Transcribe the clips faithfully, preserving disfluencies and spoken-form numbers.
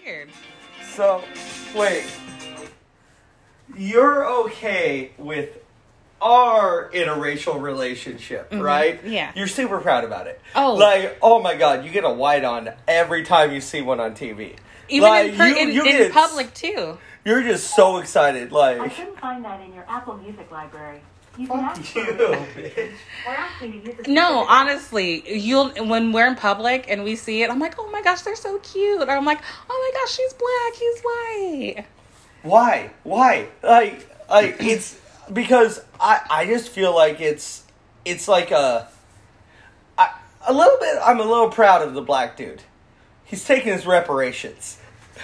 weird. So, wait. You're okay with our interracial relationship, mm-hmm. right? Yeah. You're super proud about it. Oh. Like, oh my God, you get a white on every time you see one on T V. Even like, in, per- you, in, you in get, public, too. You're just so excited, like... I couldn't find that in your Apple Music library. You can Fuck ask you, for it. bitch. Or ask me to use it. No, honestly, you'll when we're in public and we see it, I'm like, oh my gosh, they're so cute. Or I'm like, oh my gosh, she's black, he's white. Why? Why? Like, like it's because I, I just feel like it's it's like a I, a little bit. I'm a little proud of the black dude. He's taking his reparations.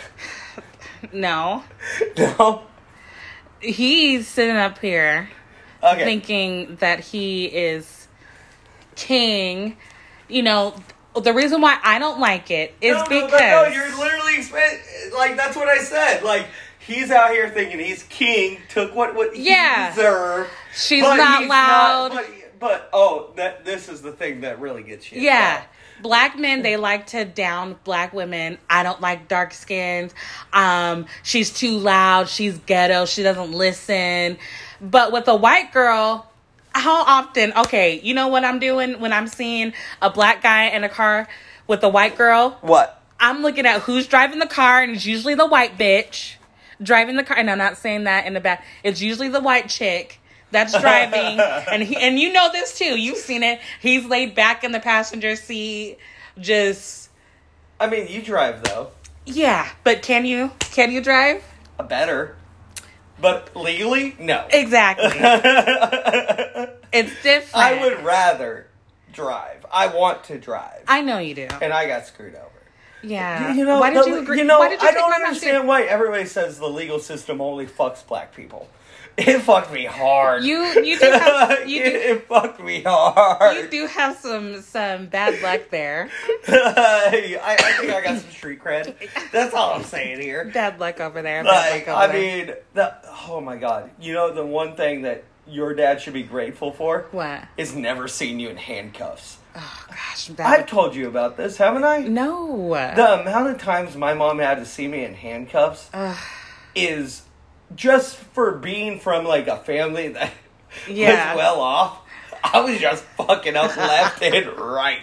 No. No. He's sitting up here okay. thinking that he is king. You know, the reason why I don't like it is no, because... No, no, you're literally... Like, that's what I said. Like, he's out here thinking he's king, took what, what yeah. he deserved. She's not he's loud. Not, but, but, oh, that this is the thing that really gets you. Yeah. Down. Black men, they like to down black women. I don't like dark skins. Um, she's too loud. She's ghetto. She doesn't listen. But with a white girl, how often, okay, you know what I'm doing when I'm seeing a black guy in a car with a white girl? What? I'm looking at who's driving the car, and it's usually the white bitch driving the car. And I'm not saying that in the back. It's usually the white chick that's driving. and he, and you know this too. You've seen it. He's laid back in the passenger seat. Just. I mean, you drive though. Yeah, but can you? Can you drive? Better. But legally, no. Exactly. It's different. I would rather drive. I want to drive. I know you do. And I got screwed over. Yeah. You, you know, why did the, you agree? You know, why did you I take don't my understand why everybody says the legal system only fucks black people. It fucked me hard. You you do have you it, do, it fucked me hard. You do have some some bad luck there. I, I think I got some street cred. That's all I'm saying here. Bad luck over there. Bad Like, luck over I there. mean, the, oh my God. You know the one thing that your dad should be grateful for? What? Is never seeing you in handcuffs. Oh gosh, I've told you about this, haven't I? No. The amount of times my mom had to see me in handcuffs Ugh. is just for being from like a family that yeah. was well off. I was just fucking up left and right.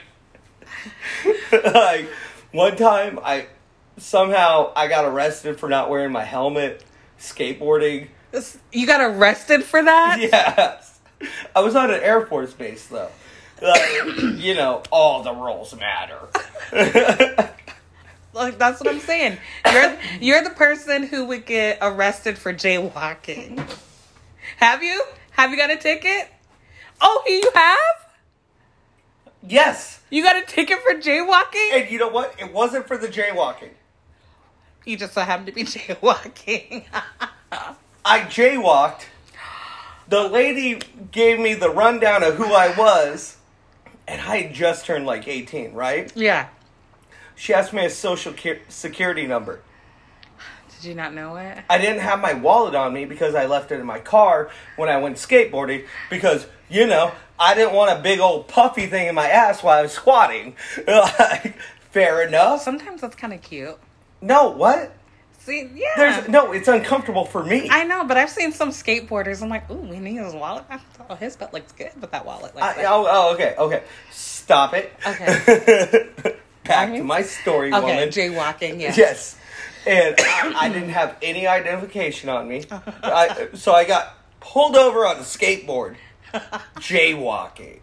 Like one time, I somehow I got arrested for not wearing my helmet skateboarding. You got arrested for that? Yes, I was on an Air Force base though. Like, you know, all the rules matter. Like, that's what I'm saying. You're you're the person who would get arrested for jaywalking. Have you? Have you got a ticket? Oh, you have? Yes. You got a ticket for jaywalking? And you know what? It wasn't for the jaywalking. You just so happened to be jaywalking. I jaywalked. The lady gave me the rundown of who I was. And I had just turned like eighteen, right? Yeah. She asked me a social security number. Did you not know it? I didn't have my wallet on me because I left it in my car when I went skateboarding. Because, you know, I didn't want a big old puffy thing in my ass while I was squatting. Like, fair enough. Sometimes that's kind of cute. No, what? See, yeah. There's, no, it's uncomfortable for me. I know, but I've seen some skateboarders. I'm like, ooh, we need his wallet. Oh, his butt looks good with that wallet. Like I, oh, oh, okay, okay. Stop it. Okay. Back to my story, okay, woman. Okay, jaywalking, yes. Yes. And I, I didn't have any identification on me. I, so I got pulled over on a skateboard. Jaywalking.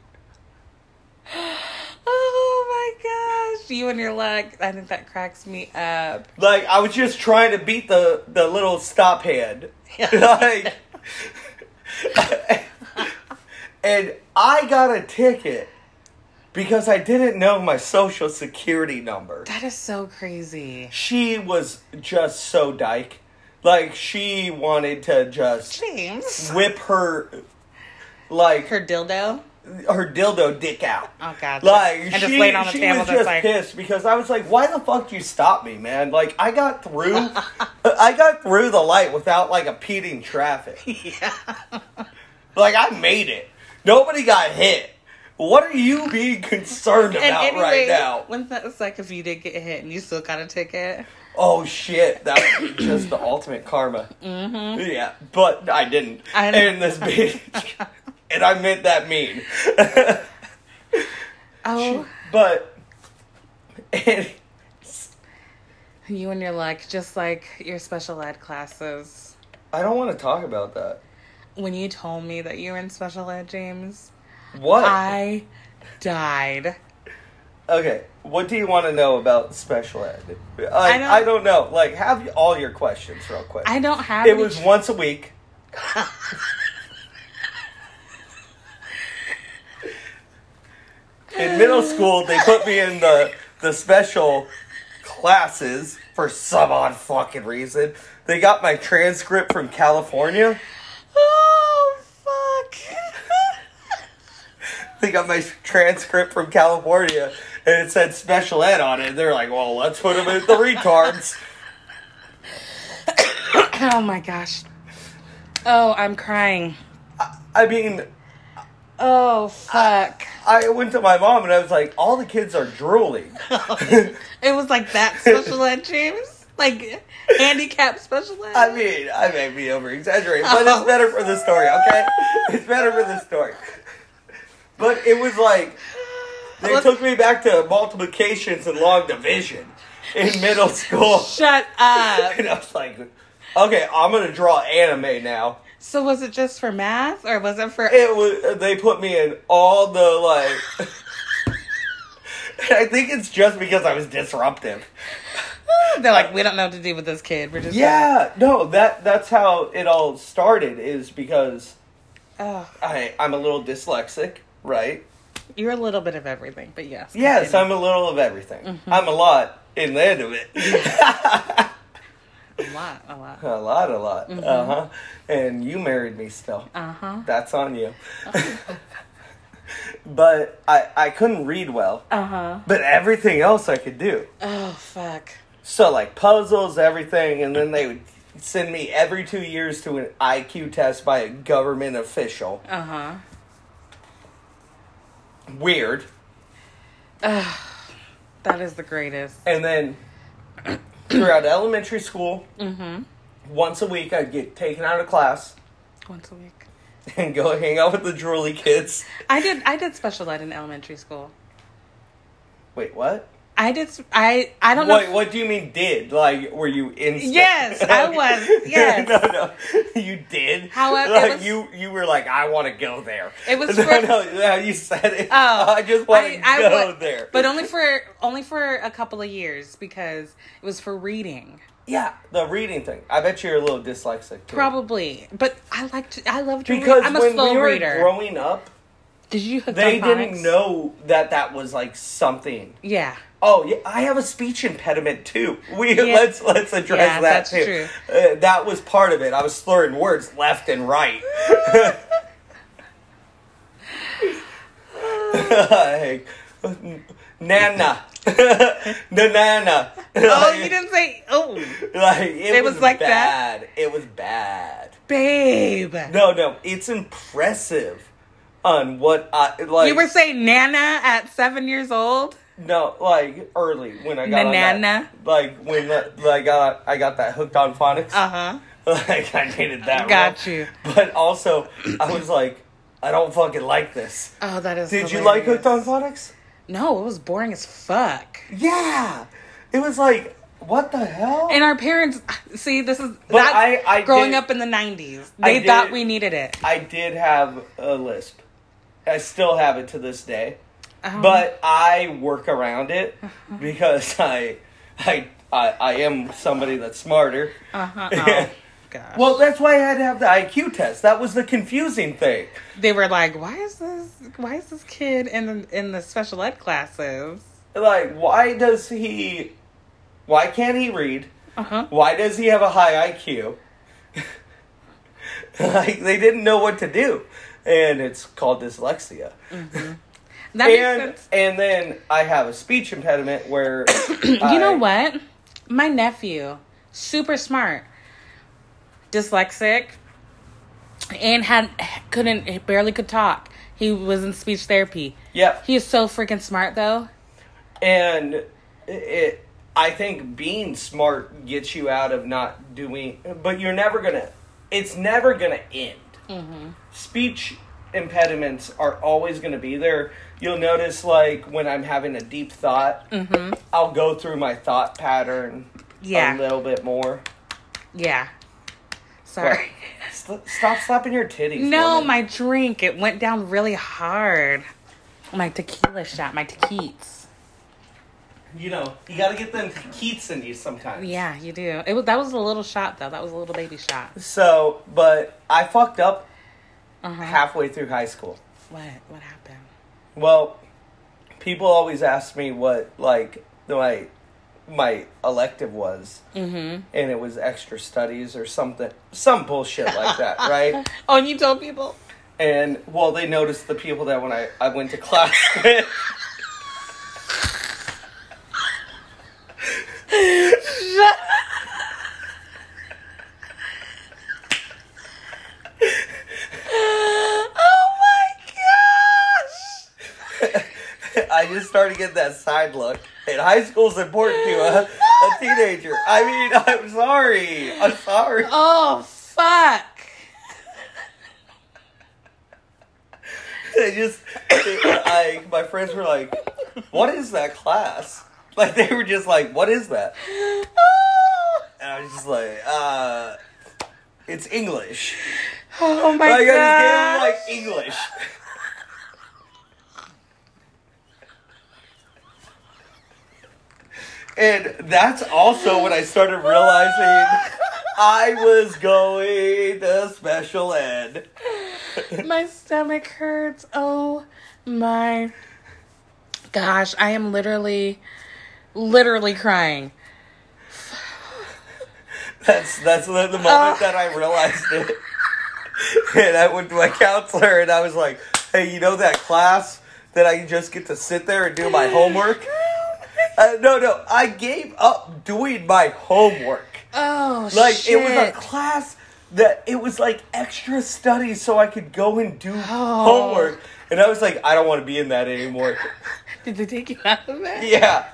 Oh my gosh. You and your leg. I think that cracks me up. Like, I was just trying to beat the, the little stop hand. Like, and I got a ticket because I didn't know my social security number. That is so crazy. She was just so dyke. Like, she wanted to just James. whip her, like... Her dildo? Her dildo dick out. Oh, God. Like, and she, just laying on the she table was just like... pissed because I was like, why the fuck did you stop me, man? Like, I got through... I got through the light without, like, impeding traffic. Yeah. Like, I made it. Nobody got hit. What are you being concerned about anyway, right now? When's that like if you did get hit and you still got a ticket? Oh shit, that would be just the ultimate karma. Mm-hmm. Yeah, but I didn't. I know. And this bitch, and I meant that mean. Oh. But, and, You and your luck, just like your special ed classes. I don't want to talk about that. When you told me that you were in special ed, James, What? I died. Okay, what do you want to know about special ed? I, I don't- I don't know. Like, have all your questions real quick. I don't have It any was ch- once a week. In middle school, they put me in the the special classes for some odd fucking reason. They got my transcript from California. Oh, fuck. They got my transcript from California, and it said special ed on it. They're like, well, let's put them in the retards. Oh, my gosh. Oh, I'm crying. I mean, Oh, fuck. I went to my mom, and I was like, all the kids are drooling. It was like that special ed, James? Like, handicapped special ed? I mean, I may be over-exaggerating, but it's better for the story, okay? It's better for the story. But it was like, they Let's- took me back to multiplications and long division in middle school. Shut up. And I was like, okay, I'm going to draw anime now. So was it just for math, or was it for... It was, they put me in all the, like... I think it's just because I was disruptive. They're like, we don't know what to do with this kid. We're just... Yeah, no, that that's how it all started, is because Oh, I, I'm a little dyslexic, right? you're a little bit of everything, but yes. Yes, continue. I'm a little of everything. I'm a lot in the end of it. A lot, a lot. a lot, a lot. Uh-huh. And you married me still. Uh-huh. That's on you. But I, I couldn't read well. Uh-huh. But everything else I could do. Oh, fuck. So, like, puzzles, everything, and then they would send me every two years to an I Q test by a government official. Uh-huh. Weird. That is the greatest. And then, throughout elementary school, Mm-hmm. once a week I'd get taken out of class Once a week. and go hang out with the drooly kids. I did I did special ed in elementary school. Wait, what? I did... s- I, I don't know... What, if- what do you mean did? Like, were you in... spe- Yes, I was. Yes. no, no. You did? However, it like, was- you, you were like, I want to go there. It was No, for- no, no, you said it. Oh, I just want to I- I go would- there. But only for only for a couple of years, because it was for reading. Yeah, the reading thing. I bet you're a little dyslexic, too. Probably. But I liked I loved reading. Because I'm a when slow we were reader. growing up, Did you hook they on didn't phonics? know that that was, like, something. Yeah. Oh yeah, I have a speech impediment too. We Yeah. let's let's address Yeah, that that's too. true. Uh, that was part of it. I was slurring words left and right. Like, Nana, Nana. Oh, you didn't say. Oh, Like it, It was, was like that? bad. It was bad. babe. No, no, it's impressive on what I like. You were saying Nana at seven years old. No, like early when I got on Nanana? that, like when the, I got I got that hooked on phonics. Uh huh. Like I needed that. Got real. you. But also, I was like, I don't fucking like this. Oh, that is. Did you like hilarious. hooked on phonics? No, it was boring as fuck. Yeah, it was like, what the hell? And our parents, see, this is But that's I- I growing did- up in the nineties. I They did- thought we needed it. I did have a lisp. I still have it to this day. Um, But I work around it because I, I, I, I am somebody that's smarter. uh-huh. Oh, gosh. Well, that's why I had to have the I Q test. That was the confusing thing. They were like, "Why is this? Why is this kid in the, in the special ed classes?" Like, why does he... Why can't he read? Uh huh. Why does he have a high I Q? Like, they didn't know what to do. And it's called dyslexia. That makes And, sense. and then I have a speech impediment where... You know what? My nephew, super smart, dyslexic, and had couldn't he barely could talk. He was in speech therapy. Yep. He is so freaking smart, though. And it, I think being smart gets you out of not doing, but you're never gonna, it's never gonna end. Mm-hmm. Speech impediments are always gonna be there. You'll notice, like, when I'm having a deep thought, Mm-hmm. I'll go through my thought pattern Yeah. a little bit more. Yeah. Sorry. St- stop slapping your titties. No, woman. my drink. It went down really hard. My tequila shot. My tequites. You know, you gotta get them keats in you sometimes. Yeah, you do. It was that was a little shot though. That was a little baby shot. So, but I fucked up Uh-huh. halfway through high school. What? What happened? Well, people always ask me what, like, my my elective was, Mm-hmm. and it was extra studies or something, some bullshit like that, right? Oh, and you told people? And, well, they noticed the people that when I, I went to class with. Shut Oh my gosh! I just started getting that side look. And high school's important to a, a teenager. I mean, I'm sorry. I'm sorry. Oh fuck! They just, they, I, my friends were like, what is that class? Like, they were just like, what is that? And I was just like, uh, it's English. Oh my Like, god! I just gave them, like, English. And that's also when I started realizing I was going to special ed. My stomach hurts. Oh my gosh. I am literally, literally crying. That's that's the the moment Oh. that I realized it. And I went to my counselor and I was like, hey, you know that class that I just get to sit there and do my homework? Uh, no, no, I gave up doing my homework. Oh, Like, shit. it was a class that, it was like extra studies so I could go and do Oh. homework. And I was like, I don't want to be in that anymore. Did they take you out of it? Yeah.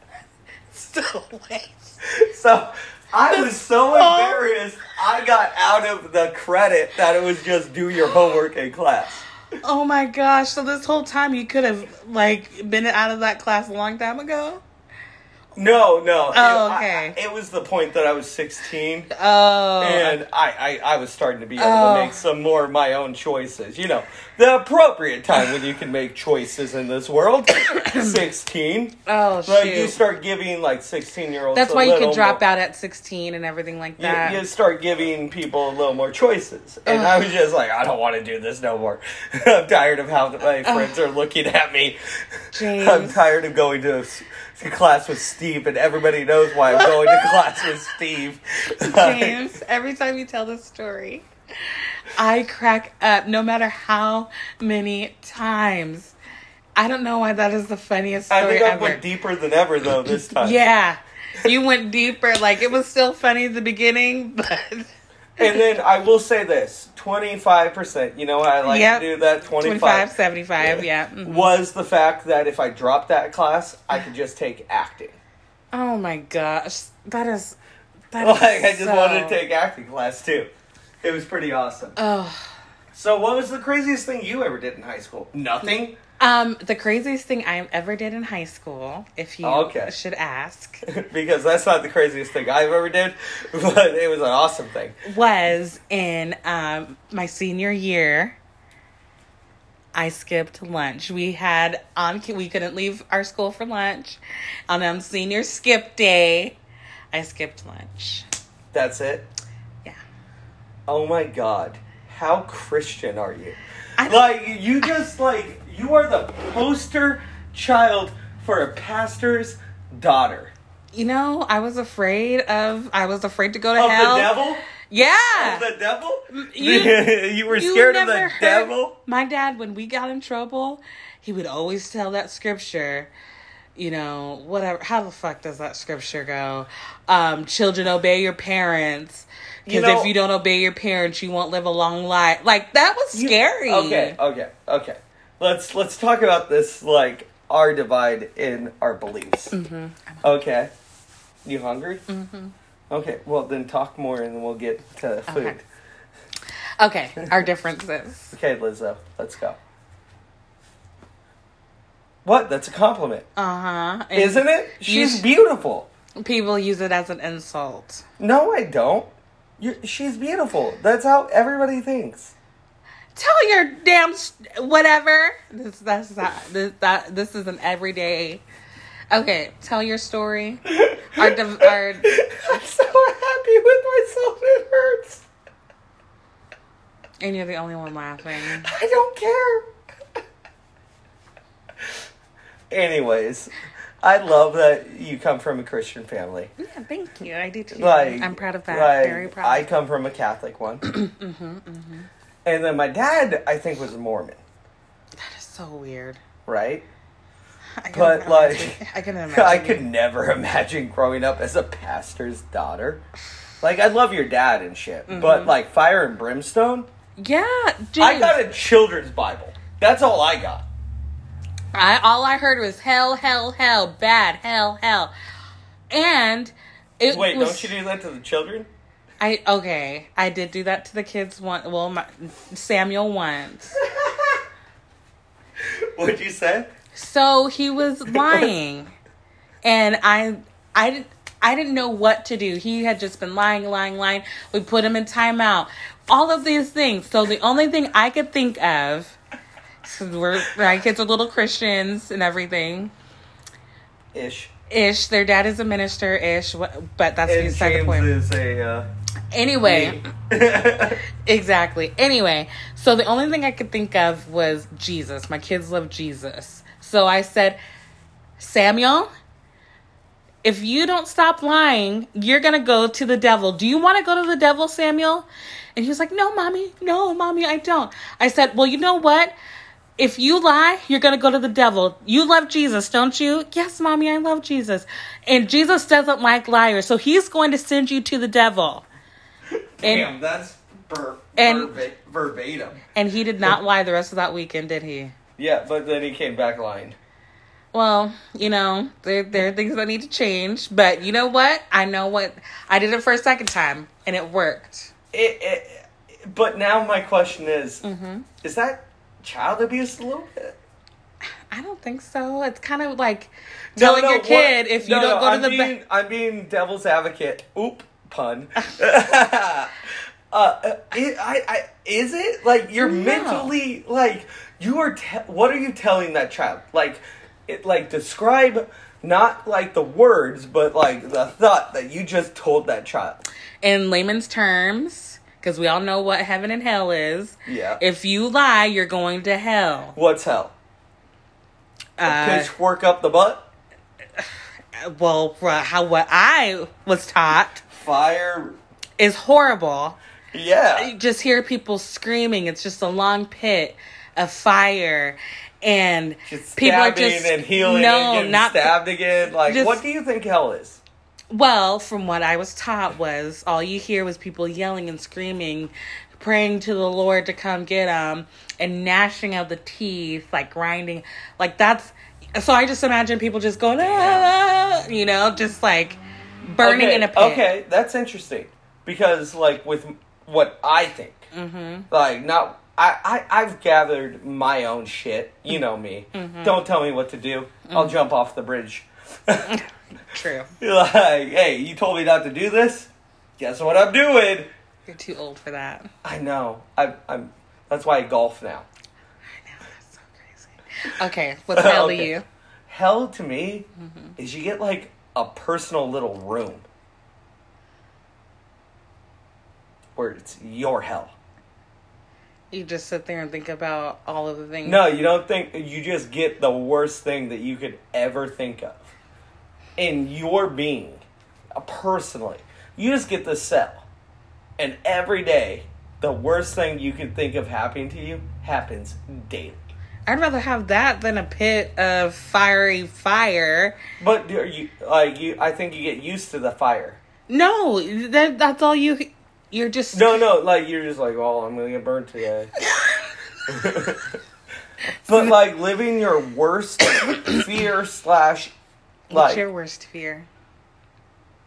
Still wait. So, I was so Oh. embarrassed, I got out of the credit that it was just do your homework in class. Oh my gosh. So this whole time you could have, like, been out of that class a long time ago? No, no. Oh, it, okay. I, it was the point that I was sixteen. Oh. And I, I, I was starting to be able Oh. to make some more of my own choices. You know, the appropriate time when you can make choices in this world. sixteen. Oh, Like, shoot. you start giving, like, sixteen-year-olds That's a why you little could drop more, out at sixteen and everything like that. You, you start giving people a little more choices. And I was just like, I don't want to do this no more. I'm tired of how my friends are looking at me. James. I'm tired of going to, to class with Steve, and everybody knows why I'm going to class with Steve. James, every time you tell this story, I crack up no matter how many times. I don't know why that is the funniest story I think I ever. went deeper than ever, though, this time. Yeah. You went deeper. Like, it was still funny at the beginning, but... And then I will say this, twenty-five percent, you know, I like Yep. to do that, twenty-five, twenty-five, seventy-five, yeah. Mhm. was the fact that if I dropped that class, I could just take acting. Oh my gosh. That is... That Like, is I just so- wanted to take acting class, too. It was pretty awesome. Oh. So what was the craziest thing you ever did in high school? Nothing? Um, the craziest thing I ever did in high school, if you Okay. should ask, Because that's not the craziest thing I've ever did, but it was an awesome thing. was in um, my senior year. I skipped lunch. We had on we couldn't leave our school for lunch. On um, senior skip day, I skipped lunch. That's it? Yeah. Oh my god. How Christian are you? I- Like, you just, like, you are the poster child for a pastor's daughter. You know, I was afraid of. I was afraid to go to Of hell. the devil? Yeah. Of the devil? You- you were You scared of never the heard- devil? My dad, when we got in trouble, he would always tell that scripture. You know, whatever. How the fuck does that scripture go? Um, children, obey your parents. Because You know- if you don't obey your parents, you won't live a long life. Like, that was You- scary. Okay, okay, okay. Let's let's talk about this, like, our divide in our beliefs. Mm-hmm. Okay. You hungry? Mm-hmm. Okay, well then talk more and then we'll get to food. Okay, okay. Our differences. Okay, Lizzo, let's go. What? That's a compliment. Uh-huh. And isn't it? She's sh- beautiful. People use it as an insult. No, I don't. You're, she's beautiful. That's how everybody thinks. Tell your damn st- whatever. This that's not, this that this is an everyday. Okay, tell your story. Our, div- our I'm so happy with myself. It hurts. And you're the only one laughing. I don't care. Anyways, I love that you come from a Christian family. Yeah, thank you. I do too. Like, I'm proud of that. Like, Very proud. I come from a Catholic one. mm-hmm, mm-hmm. And then my dad, I think, was a Mormon. That is so weird. Right? I But, imagine, like, I can imagine. I could never imagine growing up as a pastor's daughter. Like, I love your dad and shit. Mm-hmm. But, like, fire and brimstone? Yeah, James. I got a children's Bible. That's all I got. I all I heard was hell, hell, hell, bad, hell, hell. And it Wait, was, don't you do that to the children? I okay, I did do that to the kids once. Well, my, Samuel once. What'd you say? So he was lying, and I, I didn't, I didn't know what to do. He had just been lying, lying, lying. We put him in timeout. All of these things. So the only thing I could think of, because we're my kids are little Christians and everything, Ish. Ish. Their dad is a minister. Ish. But that's And the second James point. is a. Uh, Anyway, exactly. Anyway, so the only thing I could think of was Jesus. My kids love Jesus. So I said, Samuel, if you don't stop lying, you're going to go to the devil. Do you want to go to the devil, Samuel? And he was like, no, mommy. No, mommy, I don't. I said, well, you know what? If you lie, you're going to go to the devil. You love Jesus, don't you? Yes, mommy, I love Jesus. And Jesus doesn't like liars. So he's going to send you to the devil. And, Damn, that's ver- and, verba- verbatim. And he did not lie the rest of that weekend, did he? Yeah, but then he came back lying. Well, you know, there, there are things that need to change. But you know what? I know what... I did it for a second time, and it worked. It, it, but now my question is, Mm-hmm. is that child abuse a little bit? I don't think so. It's kind of like telling no, no, your kid, what? if you no, don't no, go to I'm the... being, Ba- I'm being devil's advocate. Oop. Pun. uh, it, I, I, is it like you're No. mentally like you are? Te- what are you telling that child? Like, it like describe not like the words, but like the thought that you just told that child. In layman's terms, because we all know what heaven and hell is. Yeah. If you lie, you're going to hell. What's hell? A Uh, pitchfork up the butt. well, how what I was taught Fire. is horrible. Yeah. You just hear people screaming. It's just a long pit of fire, and Just people are stabbing just and healing no, and getting not stabbed again. Like, just- what do you think hell is? Well, from what I was taught was all you hear was people yelling and screaming, praying to the Lord to come get them, and gnashing of the teeth, like grinding, like that's. So I just imagine people just going, ah, you know, just like burning okay, in a pit. Okay, that's interesting because, like, with what I think, Mm-hmm. like, not I, I I've gathered my own shit. You know me. Mm-hmm. Don't tell me what to do. Mm-hmm. I'll jump off the bridge. True. Like, hey, you told me not to do this. Guess what I'm doing? You're too old for that. I know. I, I'm. That's why I golf now. I know, that's so crazy. Okay, what's hell Okay. to you? Hell to me Mm-hmm. is you get like a personal little room where it's your hell. You just sit there and think about all of the things. No, you don't think. You just get the worst thing that you could ever think of in your being, uh, personally. You just get the cell, and every day, the worst thing you could think of happening to you happens daily. I'd rather have that than a pit of fiery fire. But are you like you? I think you get used to the fire. No, that that's all you. You're just No, no, like you're just like, oh, I'm gonna get burnt today. But like living your worst fear slash What's like your worst fear?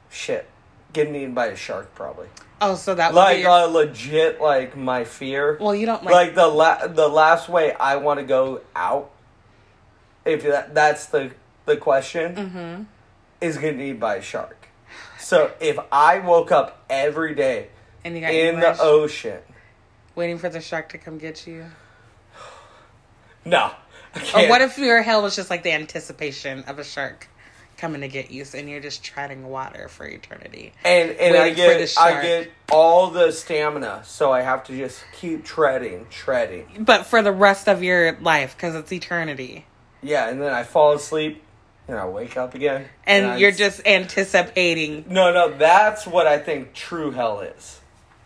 shit, getting eaten by a shark probably. Oh, so that would Like be your... uh, legit, like my fear. Well, you don't like... Like the la- the last way I want to go out, if that that's the the question, mm-hmm. is getting eaten by a shark. So if I woke up every day and you got in the ocean, waiting for the shark to come get you. No. I can't. Or what if your hell was just like the anticipation of a shark coming to get you, and you're just treading water for eternity? And and I waiting for the get shark. I get all the stamina, so I have to just keep treading, treading. But for the rest of your life, because it's eternity. Yeah, and then I fall asleep, and I wake up again. And, and you're I, just anticipating. No, no, that's what I think true hell is.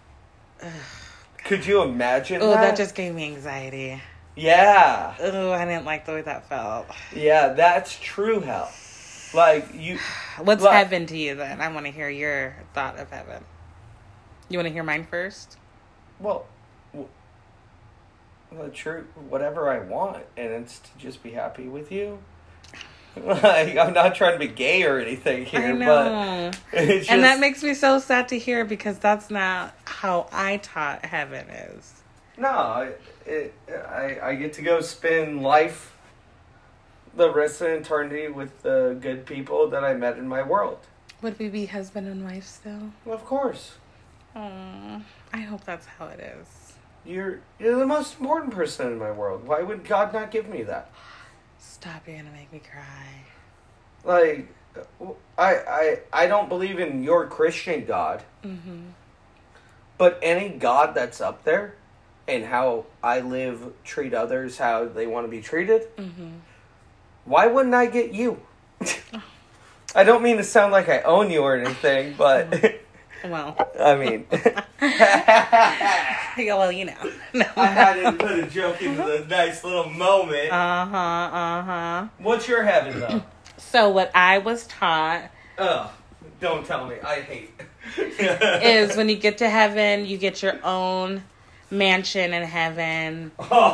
Could you imagine Oh, that? that just gave me anxiety. Yeah. Oh, I didn't like the way that felt. Yeah, that's true hell. Like, you... What's like, heaven to you, then? I want to hear your thought of heaven. You want to hear mine first? Well, w- well, true, whatever I want, and it's to just be happy with you. Like, I'm not trying to be gay or anything here, I know. but it's just... And that makes me so sad to hear, because that's not how I taught heaven is. No, it, it, I, I get to go spend life, the rest of eternity, with the good people that I met in my world. Would we be husband and wife still? Well, of course. Aww, I hope that's how it is. You're you're the most important person in my world. Why would God not give me that? Stop, you're gonna make me cry. Like, I I I don't believe in your Christian God. Mm-hmm. But any God that's up there, and how I live, treat others how they want to be treated, Mm-hmm. why wouldn't I get you? I don't mean to sound like I own you or anything, but... Well. I mean... Yeah, well, you know. No. I had to put a joke into the nice little moment. Uh-huh, uh-huh. What's your heaven, though? So what I was taught... Ugh, don't tell me. I hate... is when you get to heaven, you get your own mansion in heaven.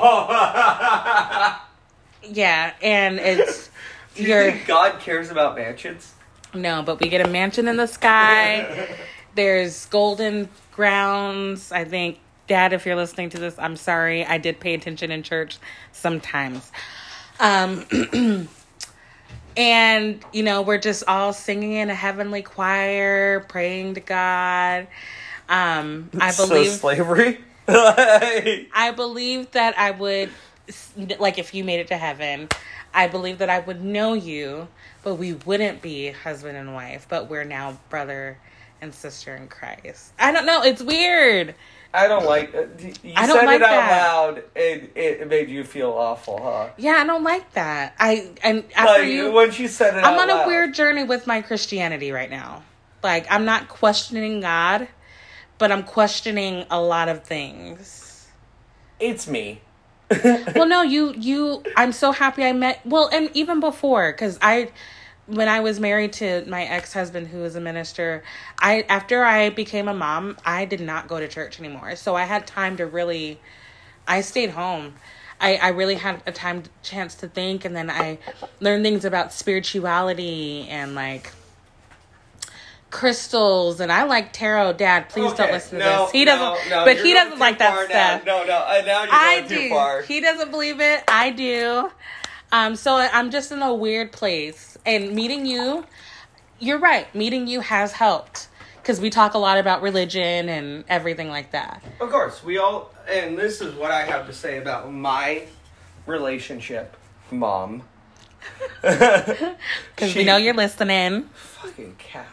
Yeah, and it's... Do you your think God cares about mansions? No, but we get a mansion in the sky. There's golden grounds. I think, Dad, if you're listening to this, I'm sorry. I did pay attention in church sometimes. Um, and, you know, we're just all singing in a heavenly choir, praying to God. Um, I believe... So slavery? I believe that I would... Like, if you made it to heaven, I believe that I would know you, but we wouldn't be husband and wife, but we're now brother and sister in Christ. I don't know. It's weird. I don't like it. You I don't said like it out that. loud, and it made you feel awful, huh? Yeah, I don't like that. I and after Like, you, when you said it I'm out on a loud. weird journey with my Christianity right now. Like, I'm not questioning God, but I'm questioning a lot of things. It's me. Well, no, you, you, I'm so happy I met, well, and even before, because I, when I was married to my ex-husband who was a minister, I, after I became a mom, I did not go to church anymore. So I had time to really, I stayed home. I, I really had a time, chance to think, and then I learned things about spirituality and, like, crystals, and I like tarot. Dad, please Okay, don't listen to no, this. He no, doesn't, no, but you're he going doesn't too like that far stuff. Now. No, no, uh, now you're I going do. too far. He doesn't believe it. I do. Um, so I'm just in a weird place. And meeting you, you're right. Meeting you has helped. Because we talk a lot about religion and everything like that. Of course, we all, and this is what I have to say about my relationship, Mom. Because we know you're listening. Fucking Catholic.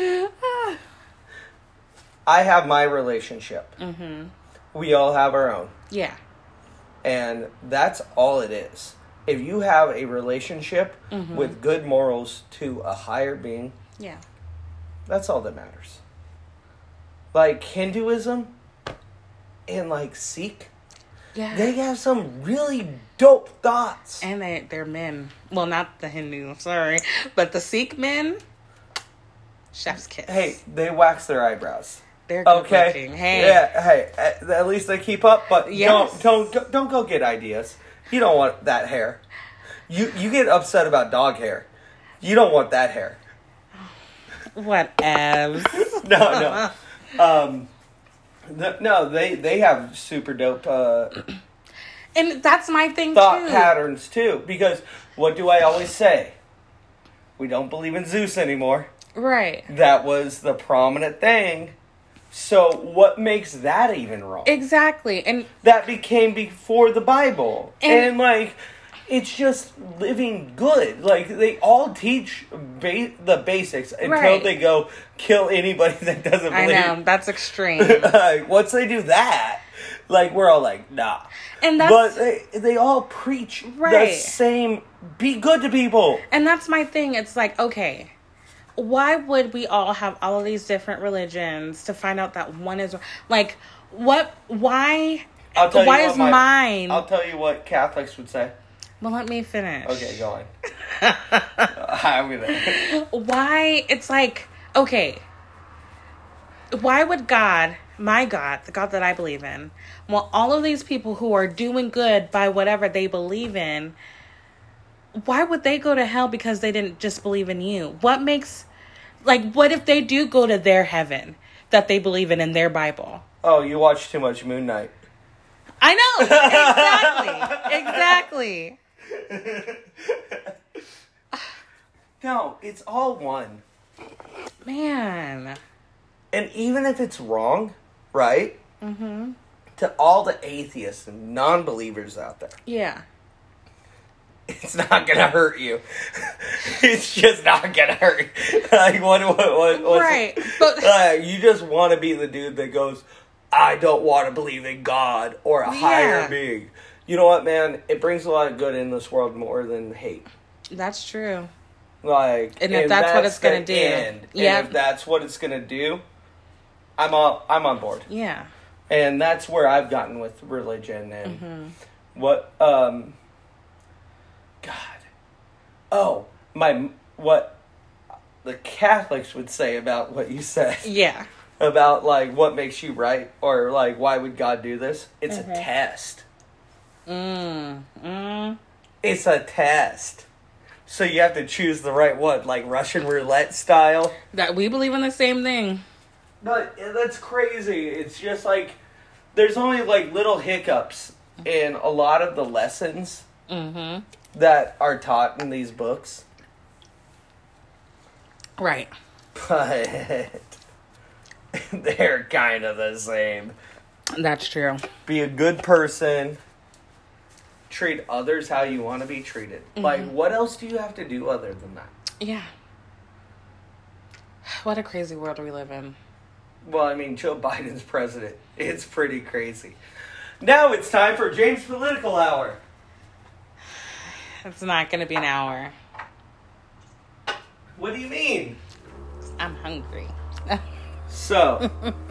I have my relationship. Mm-hmm. We all have our own. Yeah. And that's all it is. If you have a relationship Mm-hmm. with good morals to a higher being, Yeah. that's all that matters. Like Hinduism and like Sikh, Yeah. they have some really dope thoughts. And they, they're men. Well, not the Hindu, sorry. But the Sikh men, chef's kiss. Hey, they wax their eyebrows. They're good Okay. looking. Hey. Yeah. Hey. At, at least they keep up. But Yes. don't don't don't go get ideas. You don't want that hair. You you get upset about dog hair. You don't want that hair. Whatevs. no, no. Um, the, no, they they have super dope uh, And that's my thing, thought too. patterns, too. Because what do I always say? We don't believe in Zeus anymore. Right. That was the prominent thing. So what makes that even wrong? Exactly. And That became before the Bible. And- And, like, it's just living good. Like, they all teach ba- the basics until Right. they go kill anybody that doesn't I believe. know, that's extreme. Like, once they do that, like, we're all like, nah. And that's But they, they all preach the Right. same, be good to people. and that's my thing. It's like, okay, why would we all have all of these different religions to find out that one is like what why I'll tell why you is what my- mine I'll tell you what Catholics would say. well let me finish. Okay, go on. I'm gonna. Why it's like, okay, why would God, my God, the God that I believe in, want all of these people who are doing good by whatever they believe in, why would they go to hell because they didn't just believe in you? What makes, like, what if they do go to their heaven that they believe in in their Bible? Oh, you watch too much Moon Knight. I know, exactly, exactly. No, it's all one. Man. And even if it's wrong, right? Mm-hmm. To all the atheists and non-believers out there, Yeah. it's not gonna hurt you. It's just not gonna hurt. Like what? What? what what's Right, it? but- uh, you just want to be the dude that goes, "I don't want to believe in God or a Yeah. higher being." You know what, man? It brings a lot of good in this world more than hate. That's true. Like, And if that's what it's gonna the do, end, yeah. and if that's what it's gonna do, I'm on. I'm on board. Yeah. And that's where I've gotten with religion and Mm-hmm. what. Um, God, oh my, what the Catholics would say about what you said Yeah. about like what makes you right or like why would God do this? It's Mm-hmm. a test. Mm. Mm. It's a test. So you have to choose the right one, like Russian roulette style. That we believe in the same thing. But that's crazy. It's just like there's only like little hiccups in a lot of the lessons Mm-hmm. that are taught in these books. Right. But they're kind of the same. That's true. Be a good person. Treat others how you want to be treated. Mm-hmm. Like, what else do you have to do other than that? Yeah. What a crazy world we live in. Well, I mean, Joe Biden's president. It's pretty crazy. Now it's time for James' Political Hour. It's not going to be an hour. What do you mean? I'm hungry. So,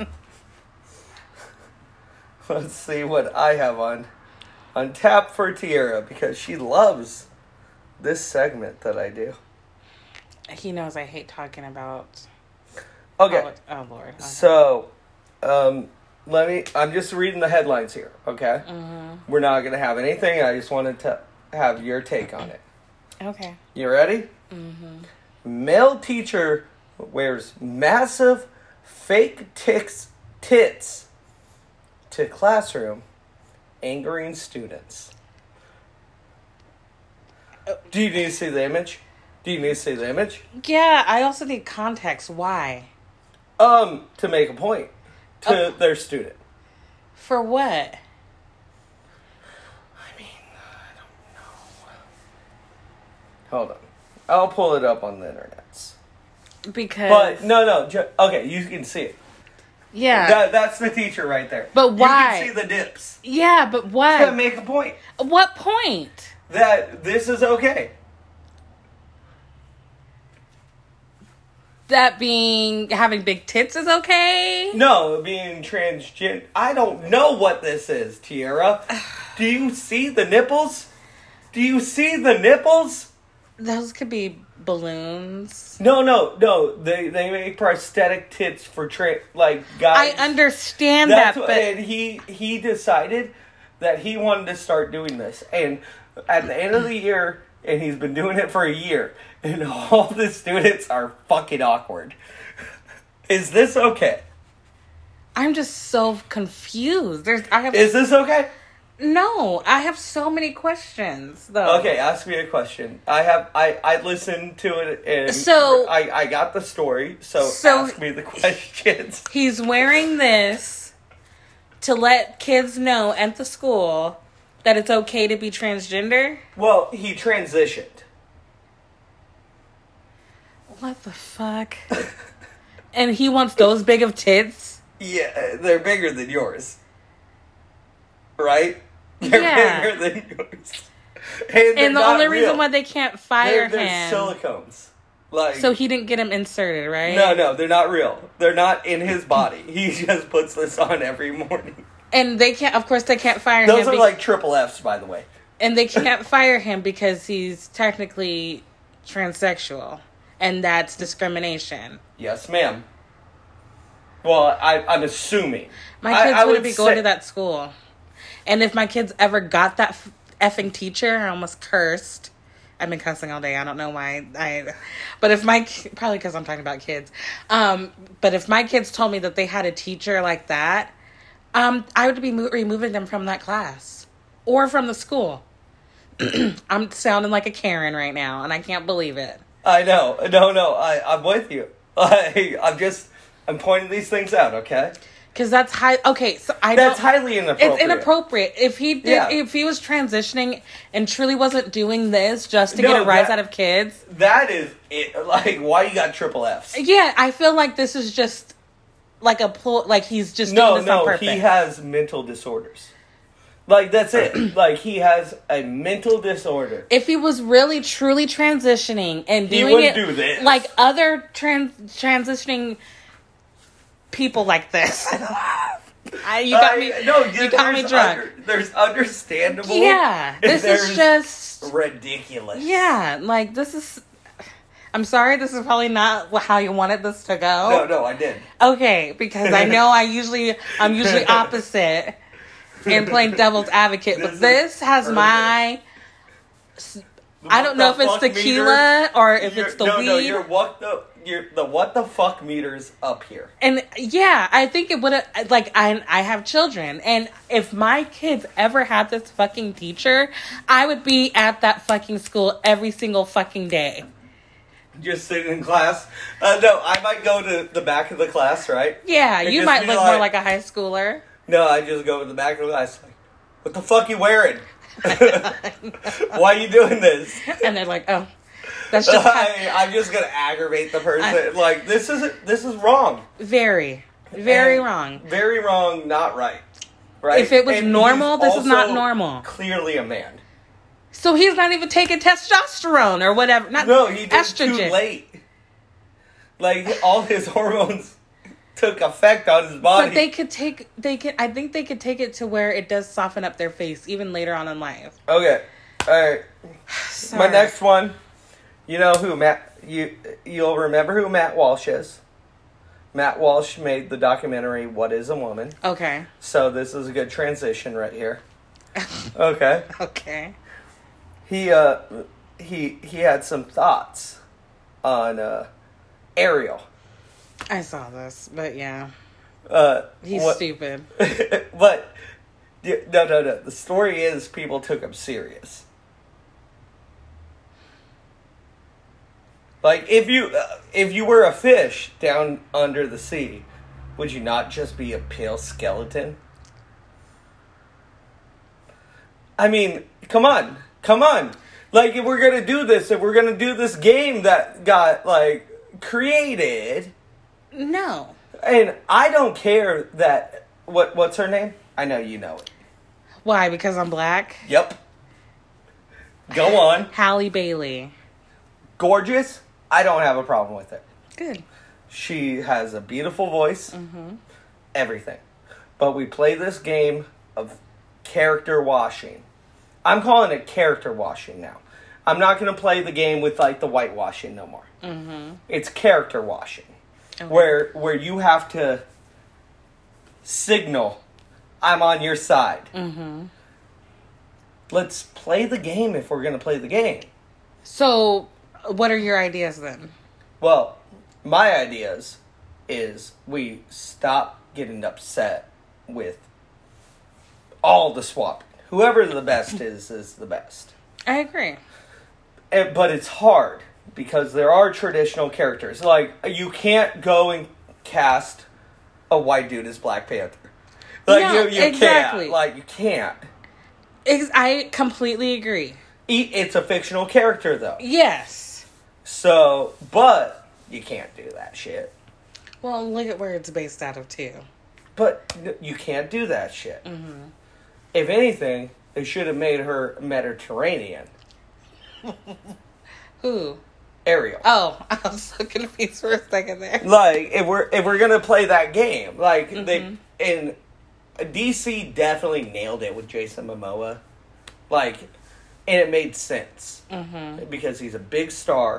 let's see what I have on on tap for Tierra because she loves this segment that I do. He knows I hate talking about... Okay, Oh, oh Lord. Okay. so um, let me. I'm just reading the headlines here. Okay, Mm-hmm. we're not gonna have anything. I just wanted to have your take on it. Okay. You ready? Mm-hmm. Male teacher wears massive fake tits tits to classroom, angering students. Do you need to see the image? Do you need to see the image? Yeah, I also need context. Why? Um, to make a point to Oh. their student. For what? I mean, I don't know. Hold on. I'll pull it up on the internets. Because... But, no, no. Ju- okay, you can see it. Yeah. That, that's the teacher right there. But why? You can see the dips. yeah, but To what? make a point. What point? That this is okay. That being... Having big tits is okay? No, being transgender. I don't know what this is, Tierra. Do you see the nipples? Do you see the nipples? Those could be balloons. No, no, no. They they make prosthetic tits for tra- like guys. I understand That's that, what, but... and he he decided that he wanted to start doing this, and at the end of the year, and he's been doing it for a year. and all the students are fucking awkward. Is this okay? I'm just so confused. There's, I have. Is this okay? No, I have so many questions though. Okay, ask me a question. I have I, I listened to it and So- I, I got the story, so, So- ask me the questions. He's wearing this to let kids know at the school that it's okay to be transgender. Well, he transitioned. What the fuck? And he wants those big of tits? Yeah, they're bigger than yours. Right? They're Yeah. bigger than yours. And, they're And the not only real. reason why they can't fire they're, they're him. silicones. Like So he didn't get him inserted, right? No, no, they're not real. They're not in his body. He just puts this on every morning. And they can't, of course, they can't fire Those him. are be- like triple F's, by the way. and they can't fire him because he's technically transsexual. And that's discrimination. Yes, ma'am. Well, I, I'm assuming. My I- kids I wouldn't would be going say- to that school. And if my kids ever got that f- effing teacher, I almost cursed. I've been cussing all day. I don't know why. I, but if my ki- probably because I'm talking about kids. Um, but if my kids told me that they had a teacher like that, um, I would be mo- removing them from that class or from the school. I'm sounding like a Karen right now, and I can't believe it. I know. No, no. I, I'm with you. I, I'm just. I'm pointing these things out. Okay. Because that's high. Okay, so I That's don't. highly inappropriate. It's inappropriate. If he did, Yeah. if he was transitioning and truly wasn't doing this just to No, get a rise that- out of kids, That is it. Like, why you got triple F's? yeah, I feel like this is just like a pl- like he's just No, doing this on no. purpose. He has mental disorders. Like, that's it. Like, he has a mental disorder. If he was really truly transitioning and He doing wouldn't it do this. like other trans transitioning people like this, I, you got I- me. No, you got me there's drunk. under- there's understandable. Yeah, and this is there's just. ridiculous. Yeah, like this is. I'm sorry, this is probably not wh- how you wanted this to go. No, no, I did. Okay, because I know I usually I'm usually opposite and playing devil's advocate, but This is this has perfect. my. I don't What know if the it's fuck tequila meter? or if You're- it's the no, weed. No, you're what the you're the what the fuck meters up here. And yeah, I think it would have, like, I I have children, and if my kids ever had this fucking teacher, I would be at that fucking school every single fucking day. Just sitting in class. Uh, no, I might go to the back of the class, right? Yeah, And you just might be look more like a high schooler. No, I just go to the back of the class. Like, what the fuck you wearing? Why you doing this? And they're like, oh, that's just how- I, I'm just gonna aggravate the person. I- like this is this is wrong. very, very And wrong. Very wrong. Not right. Right. If it was And normal, he's this is not also normal. Clearly a man. So he's not even taking testosterone or whatever. Not No, he did estrogen. too late. Like all his hormones took effect on his body. But they could take, they could, I think they could take it to where it does soften up their face even later on in life. Okay. All right. Sorry. My next one. You know who Matt? You you'll remember who Matt Walsh is. Matt Walsh made the documentary "What Is a Woman." Okay. So this is a good transition right here. Okay. Okay. He uh he he had some thoughts on uh Ariel. I saw this, but yeah. Uh He's what- stupid. but no no no. The story is people took him serious. Like if you uh, if you were a fish down under the sea, would you not just be a pale skeleton? I mean, come on, come on. Like if we're gonna do this, if we're gonna do this game that got like created, No. and I don't care that what what's her name? I know you know it. Why? Because I'm black? Yep. Go on. Halle Bailey. Gorgeous. I don't have a problem with it. Good. She has a beautiful voice. Mm-hmm. Everything. But we play this game of character washing. I'm calling it character washing now. I'm not going to play the game with like the whitewashing no more. Mm-hmm. It's character washing. Okay. Where where you have to signal I'm on your side. Mm-hmm. Let's play the game if we're going to play the game. So, What are your ideas then? Well, my ideas is we stop getting upset with all the swapping. Whoever the best is, is the best. I agree. And, but it's hard because there are traditional characters. Like, you can't go and cast a white dude as Black Panther. Like, No, you, you exactly. can't. Like, you can't. Ex- I completely agree. E- It's a fictional character, though. Yes. So, but you can't do that shit. Well, look at where it's based out of, too. But you can't do that shit. Mm-hmm. If anything, they should have made her Mediterranean. Who? Ariel. Oh, I was so confused for a second there. Like, if we're if we're gonna play that game, like Mm-hmm. they in D C definitely nailed it with Jason Momoa, like, and it made sense Mm-hmm. because he's a big star,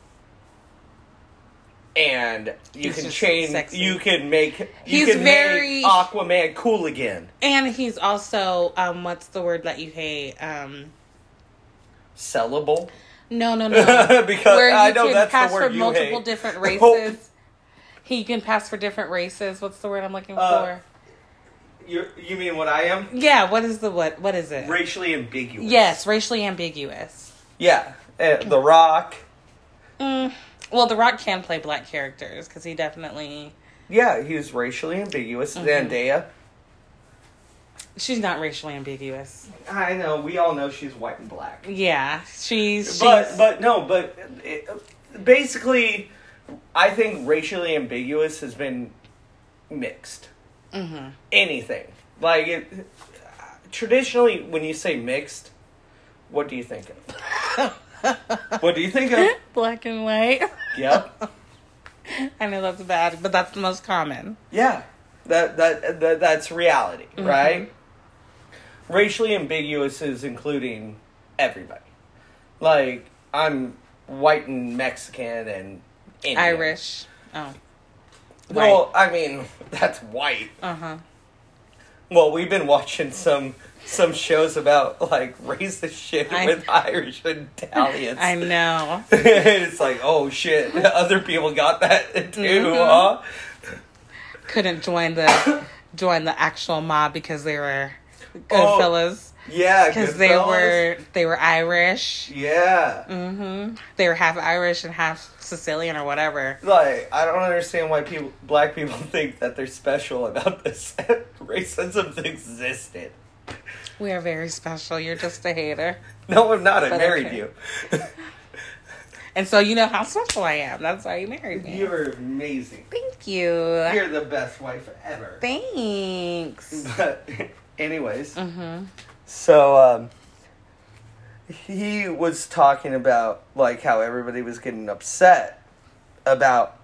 and you He's can just change, sexy. you can make, you He's can very- make Aquaman cool again. And he's also, um, what's the word that you hate? Um, Sellable. no, no, no. Because Where you I know can that's pass the word for you multiple hate. different Oh. races. He can pass for different races. What's the word I'm looking Uh, for? You you mean what I am? Yeah, what is the what? What is it? Racially ambiguous. Yes, racially ambiguous. Yeah. Uh, the Rock. Mm. Well, The Rock can play black characters because he definitely. Yeah, he was racially ambiguous. Mm-hmm. Zendaya. She's not racially ambiguous. I know. We all know she's white and black. Yeah, she's. she's But but no. But it, basically, I think racially ambiguous has been mixed. Mm-hmm. Anything like it. Traditionally, when you say mixed, what do you think of? What do you think of? black and white. Yep. I know that's bad, but that's the most common. Yeah. That that, that that's reality, Mm-hmm. right? Racially ambiguous is including everybody. Like, I'm white and Mexican and Indian. Irish. Oh. Well, I mean, that's white. Uh huh. Well, we've been watching some some shows about, like, racist shit I- with Irish and Italians. I know. It's like, oh shit, other people got that too, Mhm. huh? Couldn't join the join the actual mob because they were good Oh, fellas. Yeah, Because they Goodfellas. were they were Irish. Yeah. Mm-hmm. They were half Irish and half Sicilian or whatever. Like, I don't understand why people, black people think that they're special about this. Racism existed. We are very special. You're just a hater. No, I'm not. I But married okay. you. And so you know how special I am. That's why you married me. You're amazing. Thank you. You're the best wife ever. Thanks. But, anyways, Mm-hmm. so um, he was talking about like how everybody was getting upset about,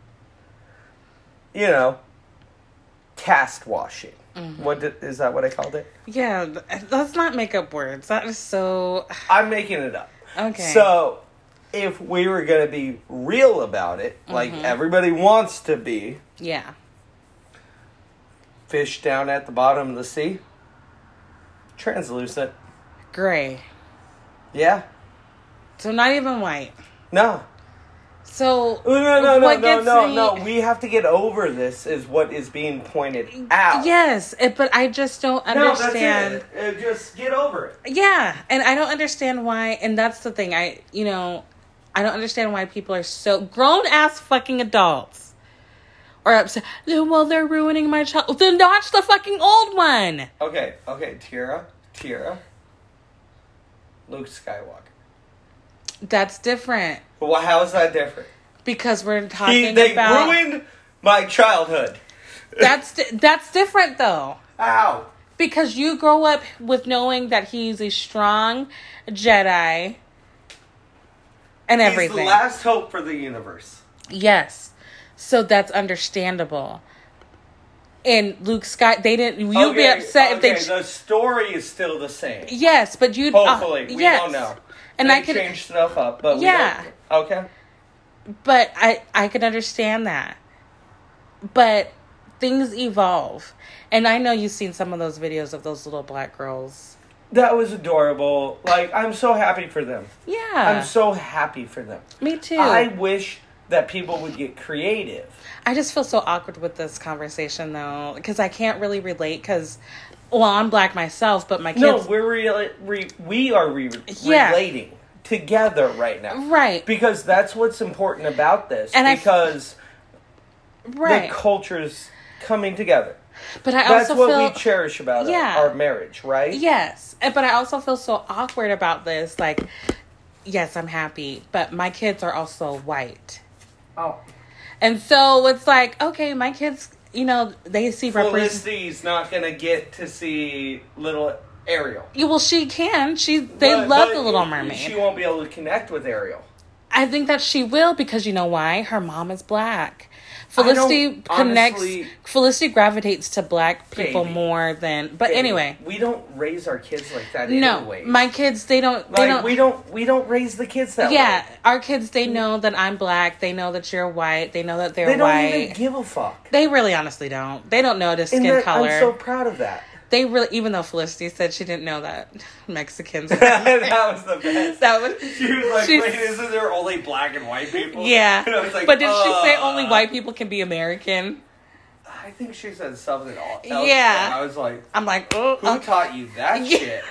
you know, caste washing. Mm-hmm. What did, is that? What I called it? Yeah, th- let's not make up words. That is so I'm making it up. okay. So, if we were going to be real about it, like Mhm. everybody wants to be, yeah, fish down at the bottom of the sea, translucent. gray. Yeah. So not even white. No. So No, no, no, no, what no, gets no, me- no. We have to get over this, is what is being pointed out. Yes, it, but I just don't understand. No, that's it. Uh, just get over it. Yeah, and I don't understand why. And that's the thing. I, you know, I don't understand why people are so grown ass fucking adults are upset. Well, they're ruining my child. Then watch the fucking old one. Okay, okay, Tira, Tira, Luke Skywalker. That's different Well, how is that different? because we're He, talking they about. ruined my childhood. That's di- that's different though. How? Because you grow up with knowing that he's a strong Jedi and everything. He's the last hope for the universe. Yes. So that's understandable. And Luke Sky, they didn't, you'd be Okay, upset okay, if they... the story is still the same. Yes, but you'd... Hopefully, uh, we yes. don't know. And they I could... change stuff up, but we Yeah. don't. Okay. But I, I could understand that. But things evolve. And I know you've seen some of those videos of those little black girls That was adorable. Like, I'm so happy for them. Yeah. I'm so happy for them. Me too. I wish that people would get creative. I just feel so awkward with this conversation, though, because I can't really relate, because, well, I'm black myself, but my kids... No, we're re- re- we are re- Yeah. relating together right now. Right. Because that's what's important about this. And I f- because Right. the culture's coming together. But I That's also what feel... we cherish about Yeah. our, our marriage, right? Yes. And- But I also feel so awkward about this. Like, yes, I'm happy, but my kids are also white. Oh. And so it's like, okay, my kids, you know, they see representation. Felicity's not going to get to see little Ariel. Yeah, well, she can. She They But- love but The Little Mermaid. She won't be able to connect with Ariel. I think that she will, because you know why? Her mom is black. I Felicity don't- connects. honestly- Felicity gravitates to black people Baby. more than. But Baby, anyway, we don't raise our kids like that no, anyway. my kids they don't. They like don't. we don't we don't raise the kids that yeah, way. our kids they know that I'm black. They know that you're white. They know that they're They don't white. even give a fuck. They really, honestly don't. They don't notice And skin that- color. I'm so proud of that. They really, even though Felicity said she didn't know that Mexicans. That was the best. that was. She was like, she's- wait, isn't there only black and white people? Yeah, And I was like, but did she say uh, only white people can be American? I think she said something else. Yeah. And I was like, I'm like, oh, who okay. taught you that Yeah. shit?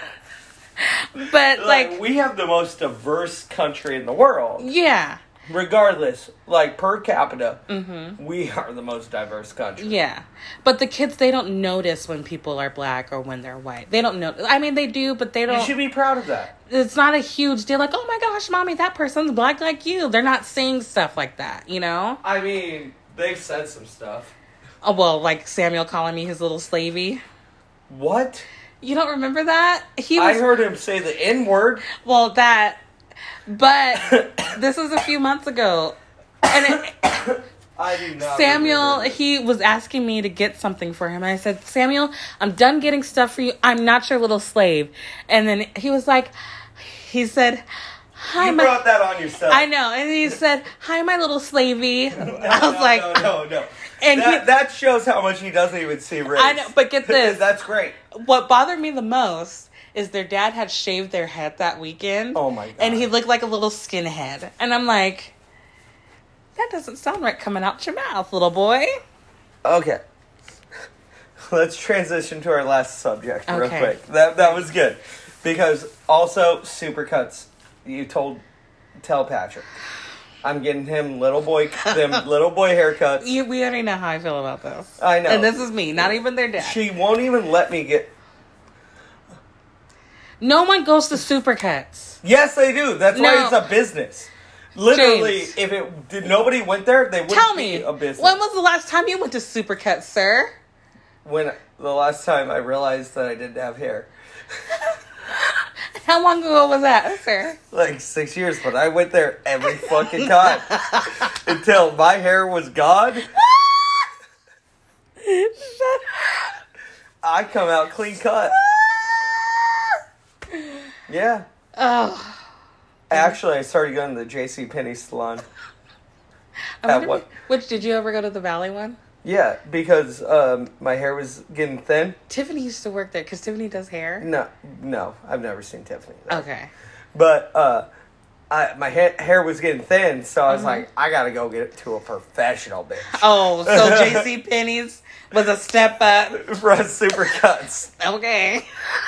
But Like, like, we have the most diverse country in the world. yeah, Regardless, like per capita, mm-hmm. we are the most diverse country. yeah. But the kids, they don't notice when people are black or when they're white. They don't know. I mean, they do, but they You don't. should be proud of that. It's not a huge deal. Like, oh my gosh, mommy, that person's black like you. They're not saying stuff like that, you know? I mean, they've said some stuff. Oh, well, like Samuel calling me his little slavey. What? You don't remember that? He I was heard him say the N word. well that, but this was a few months ago, and it, I do not. Samuel remember. he was asking me to get something for him, and I said, Samuel, I'm done getting stuff for you. I'm not your little slave. And then he was like, he said, hi, You my. brought that on yourself. I know, and he said, hi, my little slavey. No, I was no, like, no, no, no. And that, he- that shows how much he doesn't even see race. I know, but get this. That's great. What bothered me the most is their dad had shaved their head that weekend. Oh my God. And he looked like a little skinhead. And I'm like, that doesn't sound right coming out your mouth, little boy. Okay. Let's transition to our last subject real Okay. quick. That that was good. Because also, Supercuts, you told, tell Patrick. I'm getting him little boy, them little boy haircuts. You, we already know how I feel about this. I know. And this is me, not even their dad. She won't even let me get... No one goes to Supercuts. Yes, they do. That's why No. it's a business. Literally, James. if it did nobody went there, they wouldn't Tell be me, a business. when was the last time you went to Supercuts, sir? When the last time I realized that I didn't have hair. How long ago was that, sir? Like six years, but I went there every fucking time. Until my hair was gone. I come out clean cut. Yeah. Oh. Actually, I started going to the JCPenney salon. I At wonder what? Which, did you ever go to the Valley one? Yeah, because um, my hair was getting thin. Tiffany used to work there because Tiffany does hair. No, no, I've never seen Tiffany. there. Okay. But uh, I, my ha- hair was getting thin, so I was Mhm. like, I gotta go get it to a professional bitch. Oh, so J C Penney's was a step up. For super cuts. Okay.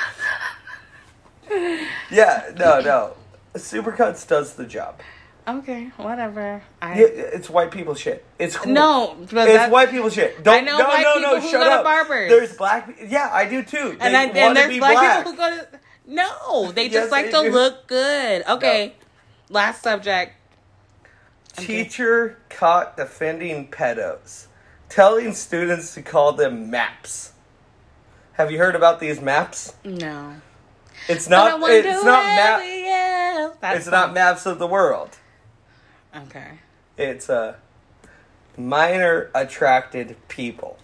Yeah, no, no. Supercuts does the job. Okay, whatever. I Yeah, it's white people shit. It's cool. No, but it's that's- white people shit. Don't, I know no, white no, people no, who shut go to up. barbers. There's black. Yeah, I do too. and They I wanna and there's be black, black. people who go to no, they Yes, just like they to do. look good. Okay, last subject. Teacher caught defending pedos, telling students to call them maps. Have you heard about these maps? No, It's But I not. wanna It's do not map. everything else. That It's not song. maps of the world. Okay. It's uh, minor attracted people.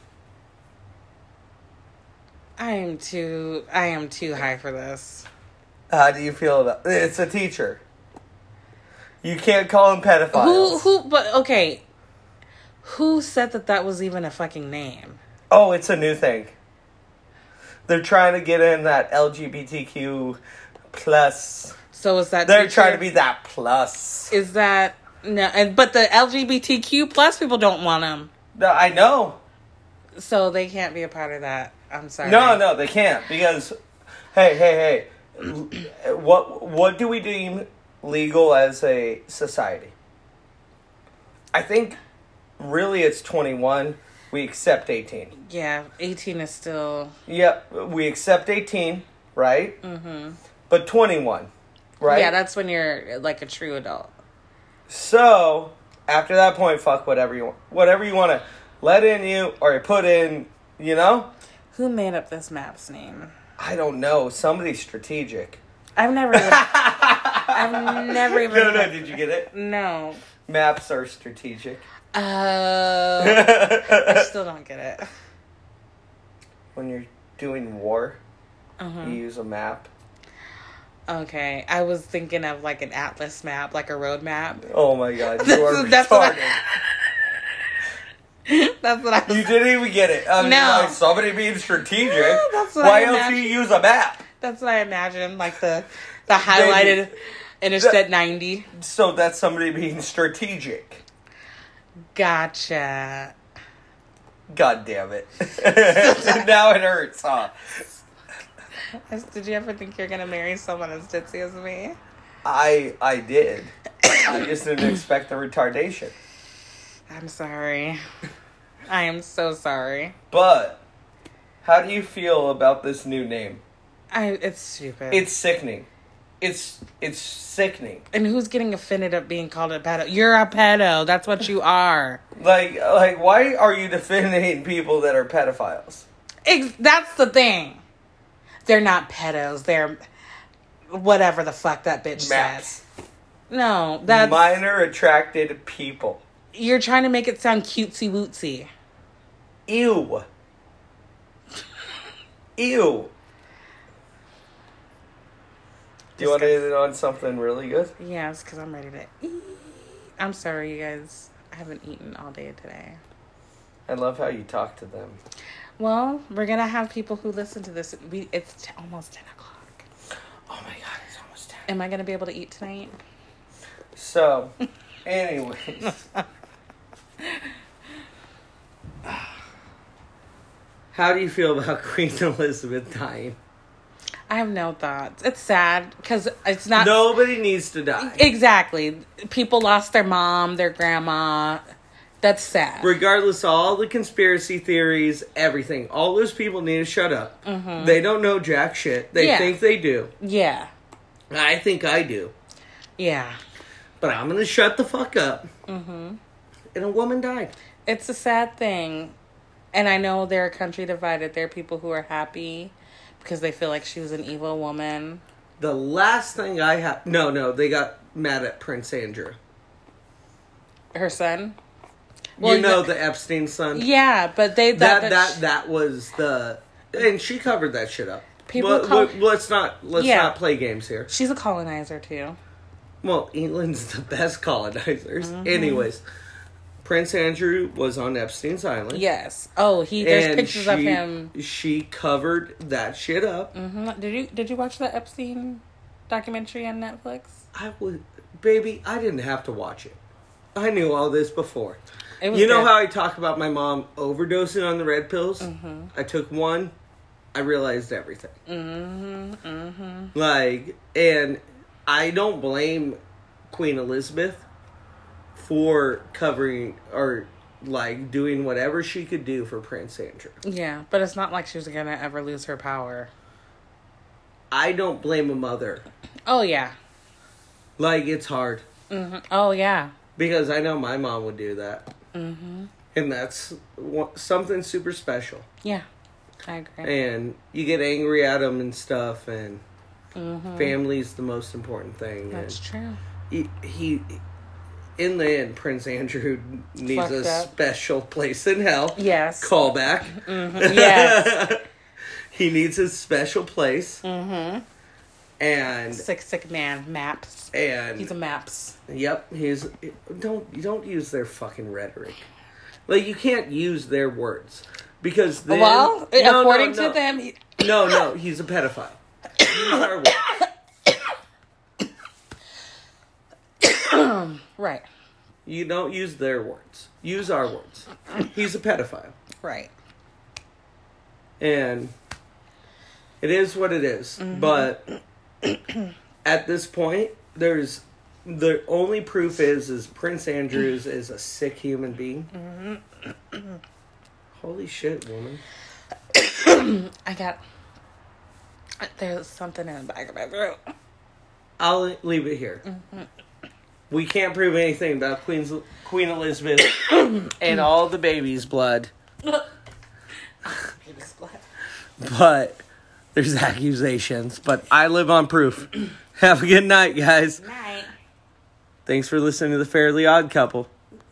I am too. I am too high for this. How do you feel about? It's a teacher. You can't call them pedophiles. Who? Who? But okay. Who said that that was even a fucking name? Oh, it's a new thing. They're trying to get in that L G B T Q plus. So is that They're teacher? trying to be that plus. Is that no? And but the L G B T Q plus people don't want them, No, I know. so they can't be a part of that. I'm sorry. No, no, they can't because, hey, hey, hey, what what do we deem legal as a society? I think really it's twenty-one. We accept eighteen. Yeah, eighteen is still. Yep, we accept eighteen, right? Mm-hmm. But twenty-one, right? Yeah, that's when you're like a true adult. So after that point, fuck whatever you want, whatever you want to let in you or put in, you know. Who made up this map's name? I don't know. Somebody strategic. I've never even. I've never even. No, no. Did you get it? No. Maps are strategic. Uh, I still don't get it. When you're doing war, Uh-huh. you use a map. Okay, I was thinking of like an atlas map, like a road map. Oh my god, you are That's what retarded. That's what I was. You didn't even get it. I mean, No. like somebody being strategic. That's what Why I else do imagined. you use a map? That's what I imagined, like the the highlighted Interstate ninety. So that's somebody being strategic. Gotcha. God damn it. Now it hurts, huh? Did you ever think you're gonna marry someone as ditzy as me? I I did. I just didn't expect the retardation. I'm sorry. I am so sorry. But how do you feel about this new name? I. It's stupid. It's sickening. It's it's sickening. And who's getting offended at being called a pedo? You're a pedo. That's what you are. Like like why are you defending people that are pedophiles? Ex- that's the thing. They're not pedos. They're whatever the fuck that bitch Maps. says. No, that's Minor attracted people. you're trying to make it sound cutesy wootsy. Ew. Ew. Do you want to end on something really good? Yes, because I'm ready to eat. I'm sorry, you guys. I haven't eaten all day today. I love how you talk to them. Well, we're gonna have people who listen to this. We it's t- almost ten o'clock. Oh my god, it's almost ten. Am I gonna be able to eat tonight? So, anyways. How do you feel about Queen Elizabeth dying? I have no thoughts. It's sad because it's not. Nobody needs to die. Exactly. People lost their mom, their grandma. That's sad. Regardless of all the conspiracy theories, everything, all those people need to shut up. Mm-hmm. They don't know jack shit. They Yeah. think they do. Yeah. I think I do. Yeah. But I'm going to shut the fuck up. Mm-hmm. And a woman died. It's a sad thing. And I know they're a country divided. There are people who are happy because they feel like she was an evil woman. The last thing I have... No, no, they got mad at Prince Andrew. Her son? Well, you know the- the Epstein son? Yeah, but they thought That, that... that, sh- that was the... And she covered that shit up. People But- call- but let's not let's Yeah. not play games here. She's a colonizer, too. Well, England's the best colonizers. Mm-hmm. Anyways, Prince Andrew was on Epstein's Island. Yes. Oh, he. There's and pictures she, of him. She covered that shit up. hmm Did you Did you watch that Epstein documentary on Netflix? I would, baby, I didn't have to watch it. I knew all this before. It was You know good. how I talk about my mom overdosing on the red pills? Mm-hmm. I took one. I realized everything. Mm-hmm. Mm-hmm. Like, and I don't blame Queen Elizabeth for covering or like doing whatever she could do for Prince Andrew. Yeah, but it's not like she was gonna ever lose her power. I don't blame a mother. Oh yeah. Like, it's hard. Mm-hmm. Oh yeah. Because I know my mom would do that. Mm-hmm. And that's one- something super special. Yeah, I agree. And you get angry at them and stuff, and Mm-hmm. family's the most important thing. That's and true. He, he, in the end, Prince Andrew needs Fucked a up. special place in hell. Yes. Callback. Mm-hmm. Yes. He needs his special place. Mm-hmm. And Sick, sick man. Maps. and He's a maps. yep, he's don't you don't use their fucking rhetoric. Like, you can't use their words because then, Well, no, according no, no. to them, he- No, no, he's a pedophile. Use our words. Right. You don't use their words. Use our words. He's a pedophile. Right. And it is what it is. Mm-hmm. But at this point, there's the only proof is is Prince Andrews is a sick human being. Mm-hmm. Holy shit, woman. I got there's something in the back of my throat. I'll leave it here. Mm-hmm. We can't prove anything about Queen's, Queen Elizabeth and all the baby's blood. Baby's blood. But there's accusations. But I live on proof. Have a good night, guys. Night. Thanks for listening to The Fairly Odd Couple.